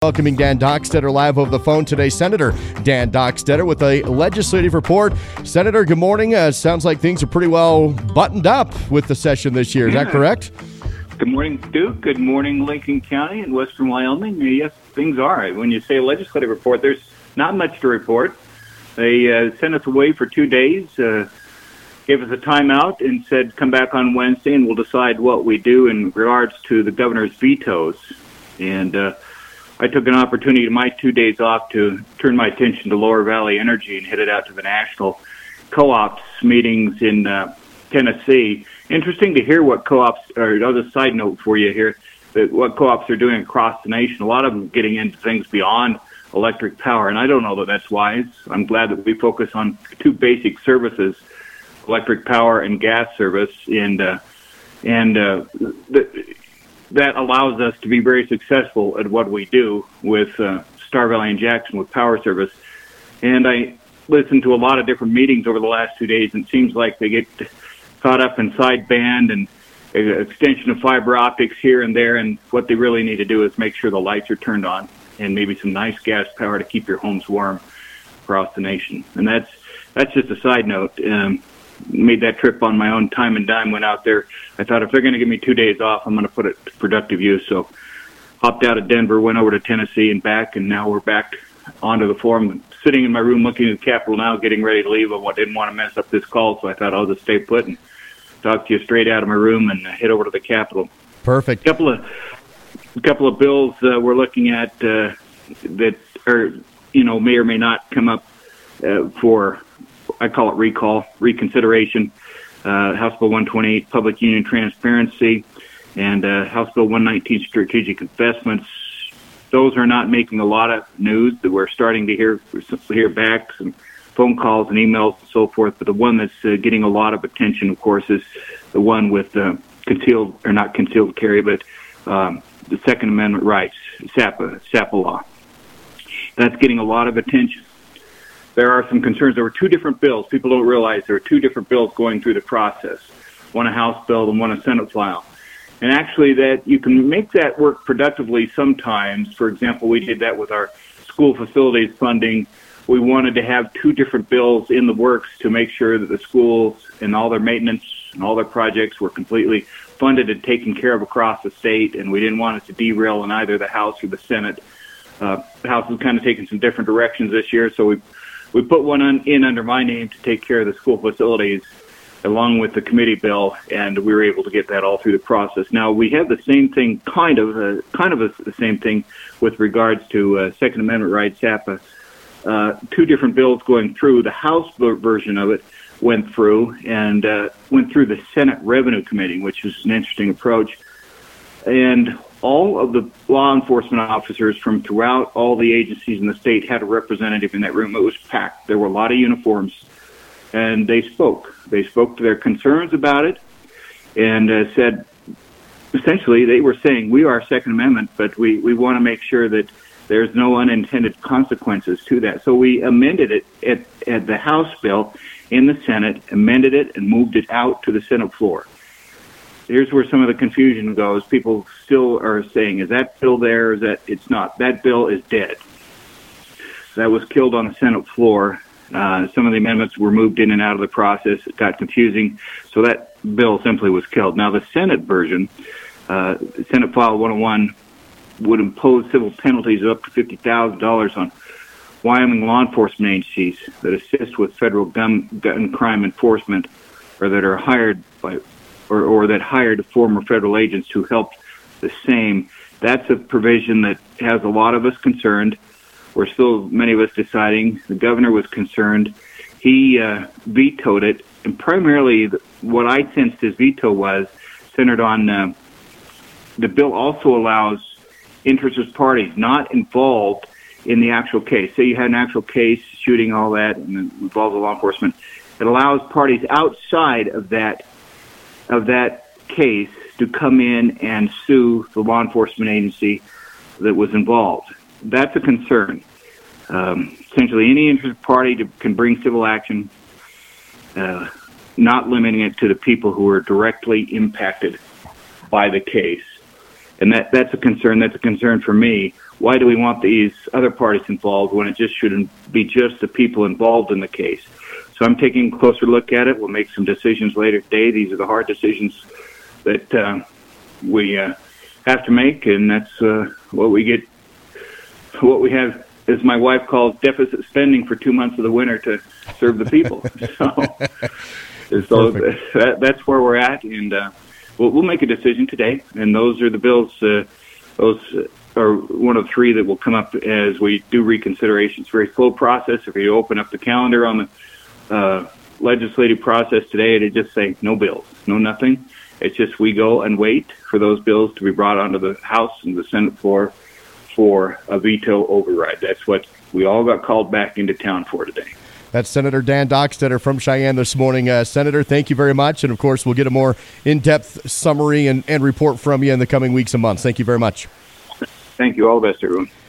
Welcoming Dan Dockstader live over the phone today. Senator Dan Dockstader with a legislative report. Senator, good morning. Sounds like things are pretty well buttoned up with the session this year. Is that correct? Good morning, Duke. Good morning, Lincoln County and Western Wyoming. Yes, things are. When you say legislative report, there's not much to report. They sent us away for 2 days, gave us a timeout, and said come back on Wednesday and we'll decide what we do in regards to the governor's vetoes. And I took an opportunity in my 2 days off to turn my attention to Lower Valley Energy and headed out to the national co-ops meetings in Tennessee. Interesting to hear what co-ops, or another side note for you here, that what co-ops are doing across the nation. A lot of them getting into things beyond electric power, and I don't know that that's wise. I'm glad that we focus on two basic services, electric power and gas service, and that allows us to be very successful at what we do with Star Valley and Jackson with power service. And I listened to a lot of different meetings over the last 2 days, and it seems like they get caught up in sideband and extension of fiber optics here and there, and what they really need to do is make sure the lights are turned on and maybe some nice gas power to keep your homes warm across the nation. And that's just a side note. Made that trip on my own time and dime, went out there. I thought if they're going to give me 2 days off, I'm going to put it to productive use. So hopped out of Denver, went over to Tennessee and back, and now we're back onto the floor. I'm sitting in my room looking at the Capitol now, getting ready to leave. I didn't want to mess up this call, so I thought I'll just stay put and talk to you straight out of my room and head over to the Capitol. Perfect. A couple of bills we're looking at that are, may or may not come up for, I call it reconsideration. House Bill 128, Public Union Transparency, and House Bill 119, Strategic Investments. Those are not making a lot of news. We're starting to hear back some phone calls and emails and so forth. But the one that's getting a lot of attention, of course, is the one with not concealed carry, but the Second Amendment rights, SAPA law. That's getting a lot of attention. There are some concerns. There were two different bills. People don't realize there are two different bills going through the process, one a House bill and one a Senate file. And actually that you can make that work productively sometimes. For example, we did that with our school facilities funding. We wanted to have two different bills in the works to make sure that the schools and all their maintenance and all their projects were completely funded and taken care of across the state, and we didn't want it to derail in either the House or the Senate. The House has kind of taken some different directions this year, so we put one in under my name to take care of the school facilities along with the committee bill, and we were able to get that all through the process. Now, we have the same thing, kind of the same thing with regards to Second Amendment rights, SAPA. Two different bills going through. The House version of it went through and went through the Senate Revenue Committee, which is an interesting approach. And all of the law enforcement officers from throughout all the agencies in the state had a representative in that room. It was packed. There were a lot of uniforms, and they spoke. They spoke to their concerns about it and said, essentially, they were saying, we are Second Amendment, but we want to make sure that there's no unintended consequences to that. So we amended it at the House bill in the Senate, amended it, and moved it out to the Senate floor. Here's where some of the confusion goes. People still are saying, is that bill there? Is that it's not? That bill is dead. That was killed on the Senate floor. Some of the amendments were moved in and out of the process. It got confusing. So that bill simply was killed. Now, the Senate version, Senate File 101, would impose civil penalties of up to $50,000 on Wyoming law enforcement agencies that assist with federal gun crime enforcement or that are hired by or that hired former federal agents who helped the same. That's a provision that has a lot of us concerned. We're still, many of us, deciding. The governor was concerned. He vetoed it, and primarily what I sensed his veto was centered on the bill also allows interested parties not involved in the actual case. Say you had an actual case, shooting, all that, and it involves the law enforcement. It allows parties outside of that case to come in and sue the law enforcement agency that was involved. That's a concern. Essentially, any interested party can bring civil action, not limiting it to the people who are directly impacted by the case. And that's a concern. That's a concern for me. why do we want these other parties involved when it just shouldn't be just the people involved in the case? So I'm taking a closer look at it. We'll make some decisions later today. These are the hard decisions that we have to make, and that's what we get. What we have, as my wife calls, deficit spending for 2 months of the winter to serve the people. So that's where we're at, and we'll make a decision today. And those are the bills. Those are one of three that will come up as we do reconsideration. It's a very slow process. If you open up the calendar on the legislative process today, it'd just say no bills, no nothing. It's just we go and wait for those bills to be brought onto the House and the Senate floor for a veto override. That's what we all got called back into town for today. That's Senator Dan Dockstader from Cheyenne this morning. Senator, thank you very much. And, of course, we'll get a more in-depth summary and report from you in the coming weeks and months. Thank you very much. Thank you. All the best, everyone.